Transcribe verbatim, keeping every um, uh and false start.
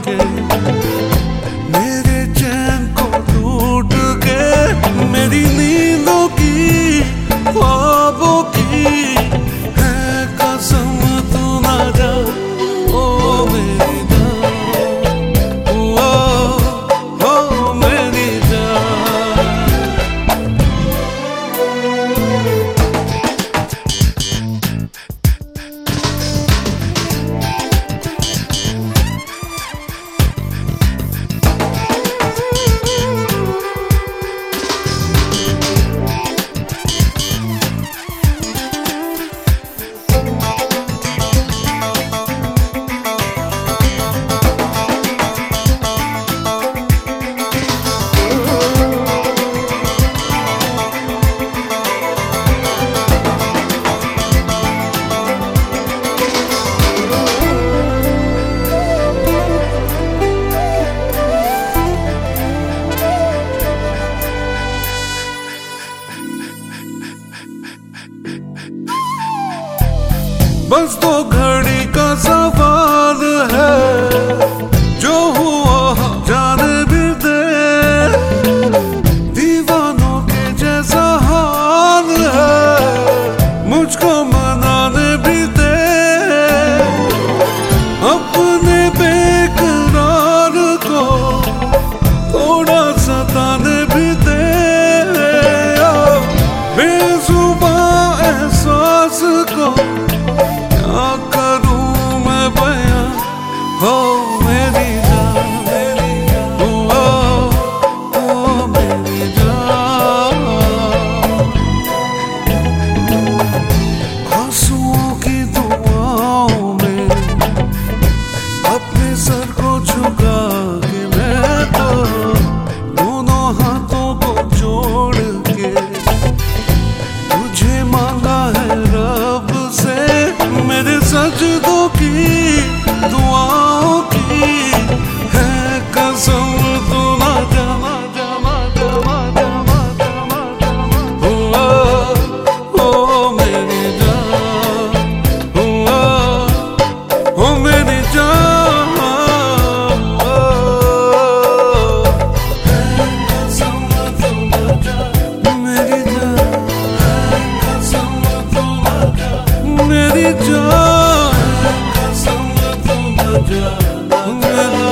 के मेरे चैन को लूट के मेरी नींदों की ख्वाबों की है कसम तू ना जा ओ मेरी जान ओ ओ मेरी जान। बस दो घड़ी का सवाल है जो हुआ जाने भी दे दीवानों के जैसा हाल है मुझको मनाने भी दे अपने बेकरार को थोड़ा सताने भी दे बेजुबान एहसास को क्या करूं मैं बयां हो मेरी जान मेरी जान ओ ओ मेरी जान। आंसुओं की दुआओं में अपने सर को झुका के मैं तो दोनों हाथों को जोड़ के तुझे मांगा है रब से मेरे सजदों की दुआओं की है कसम तू ना जा जा जा जा ओ ओ मेरी जान ओ ओ मेरी जान है कसम तू ना जा मेरी जान है कसम तू ना जा मेरी जान।